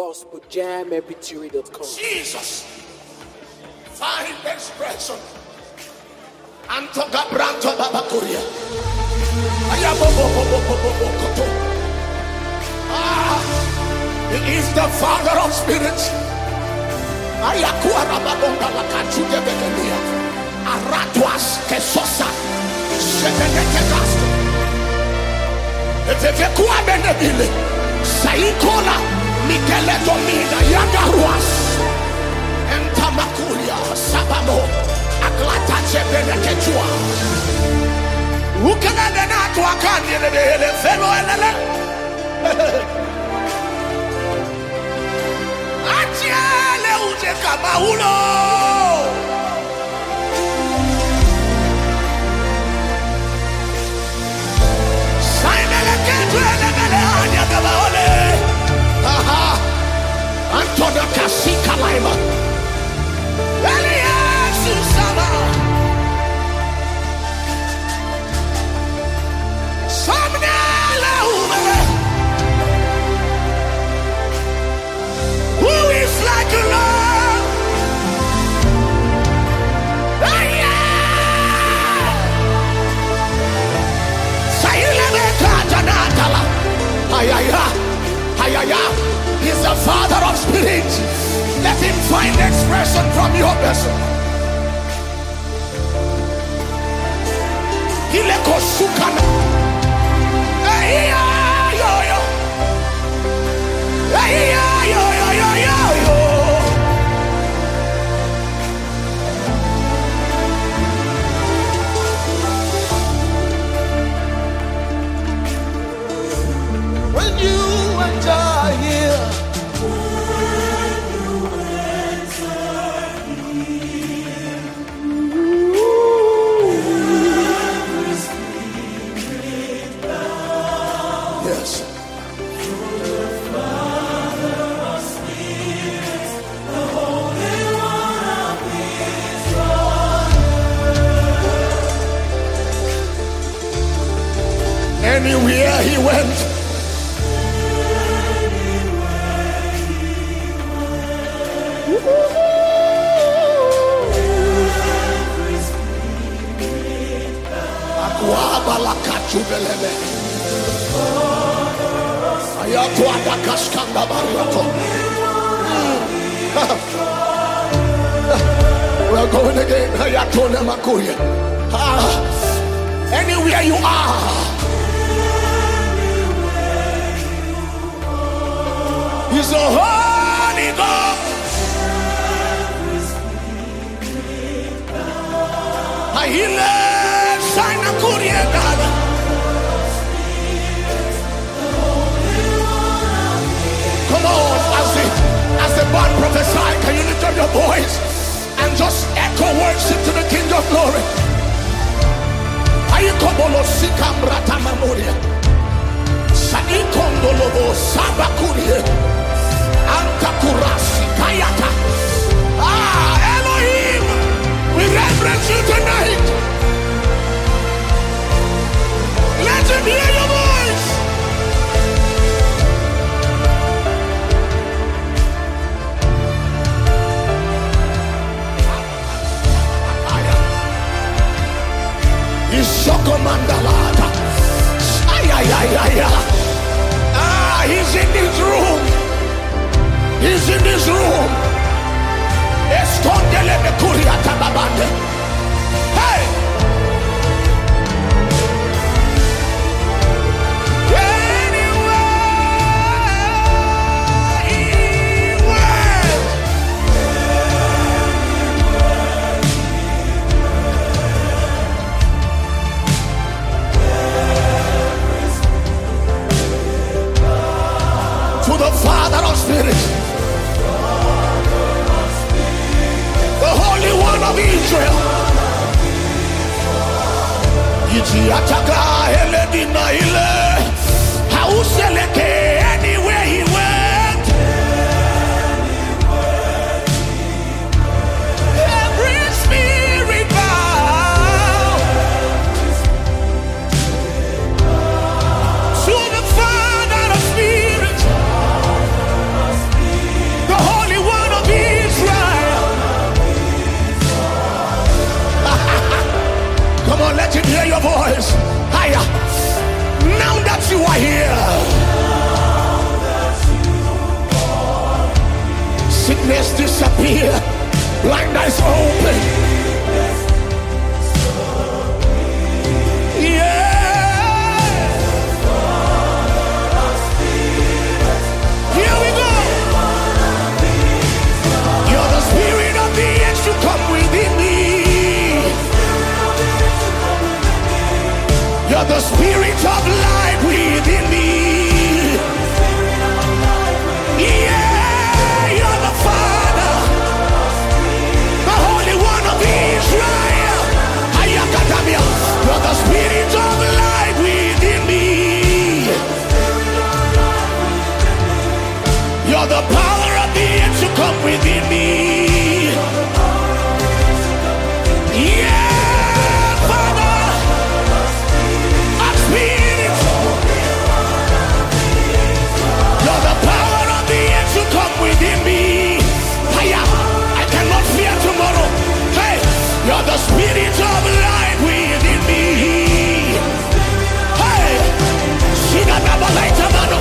gospeljammpg.com. Jesus. Find expression. Antoga Branto Babakuria. He is the Father of spirits. Ayakuara Babonga Lakachuge Begelia. Aratuas Kesosa. Shebenekegas. Evekua Benebile. Saikola Mikele Domina Yagaruas. Entamakuria Sabamo. Aglata Chebenekechua. Who can I not walk on the fellow? Atiale uje kamaulo. Saimele ketwele mele anya kabaole. Aha. Antoda kasika laima. Elia susama. Samnala umele. Who is like a Lord? He's the Father of spirits. Let him find expression from your vessel. Hileko sukana. When you enter here, yes. Anywhere he went, we're going again. Anywhere you are, he's a Holy Ghost. Come on, as the band prophesy, can you lift up your voice and just echo worship to the King of Glory? Ayikobolo sikambrata mamoria. Sanikondolobo sabakurie. Antakurasi kayata. Elohim, we reverence you tonight. Let him hear your voice. Ishokomandalata. He's in this room. He's in this room. Escondele de kuriata babande. Hey! To the Father of spirits, the Holy One of Israel. Ijiataka eledina ile, hauseleke anywhere he went. Every spirit bow to the Father of spirits. hear your voice. Higher. Now that you are here, sickness disappear, blind eyes open. Yeah. Here we go. You're the spirit of the age to come within me. You're the spirit of life within me. Yeah, you're the Father, the Holy One of Israel. Ayakadamia, you're the spirit of life within me. You're the power of the age to come within me. Yeah, Father, I'm spirit. You're the power of the age to come within me. I cannot fear tomorrow. Hey, you're the spirit of life within me. Hey, Shinababalaitamano.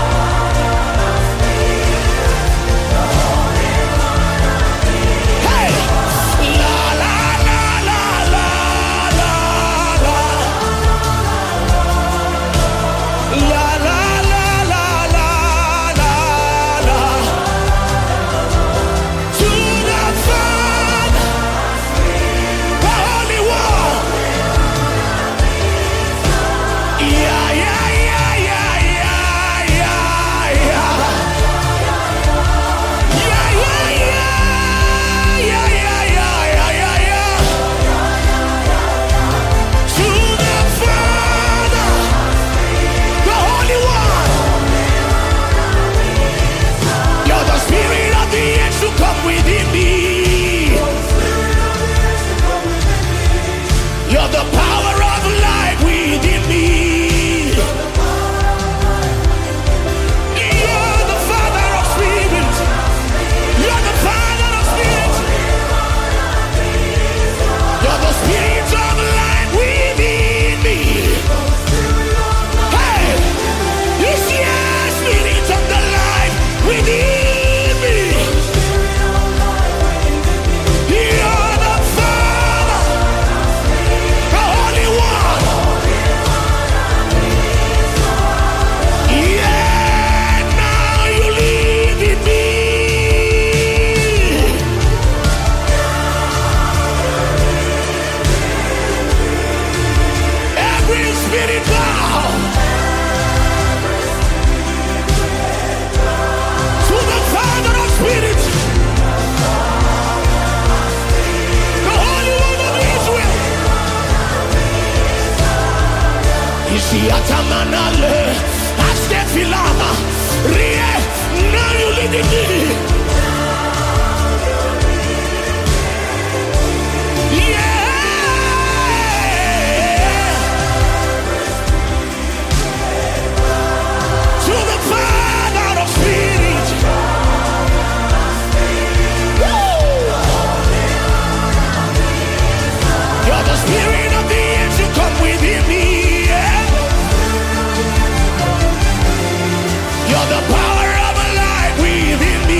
Hey, la la la la la la la la la la la la la la. To the Father, the Holy One. Yeah, yeah, yeah, yeah, yeah, yeah, yeah. Yeah, yeah, yeah. Yeah, yeah, yeah, yeah, yeah, yeah. To the Father, the Holy One. You're the spirit of the age to come within me. You're the power of life within me. You're the Father of spirit. You're the Father of spirit. You're the spirit of life within me. Hey, this year, spirit of the life within me. You're the Father, the Holy One. Yeah, now you live in me. Every spirit bow to the Father of spirits, the Holy One of Israel. Isiatamanale, Astefilama, Rie, now you live in me. Yeah. To the Father of spirits. Woo! You're the spirit of the age to come within me. Yeah. You're the power of life within me.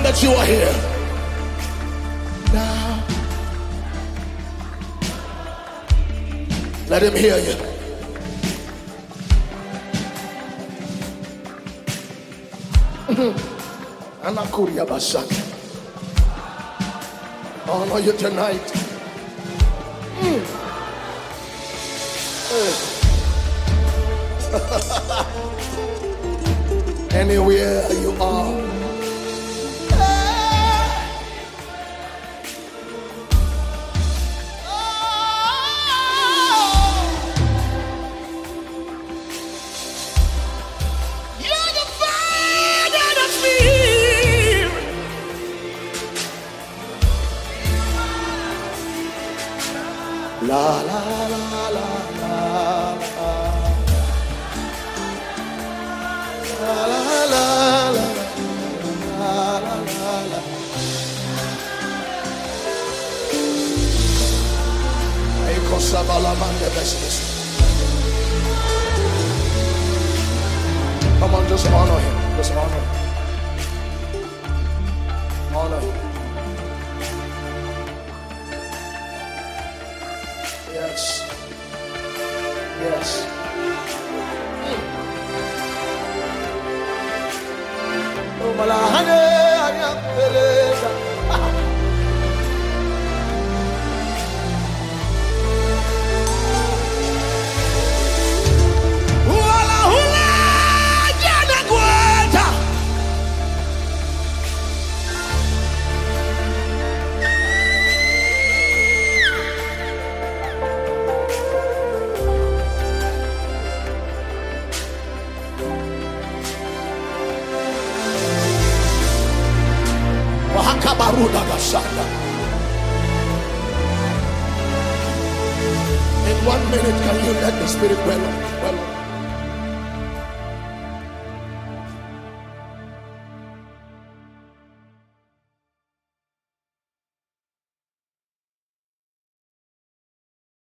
that you are here. Now, let him hear you. Anakuria Basak. Honor you tonight. Anywhere you are. La la la la la la la la la la. Eko sabala mande business. Come on, just honor him. Just honor him. Honor him. Yes. Yes. Oh, malahane ayapeleza. Wala hula jana kweta. In 1 minute, can you let the Spirit well on?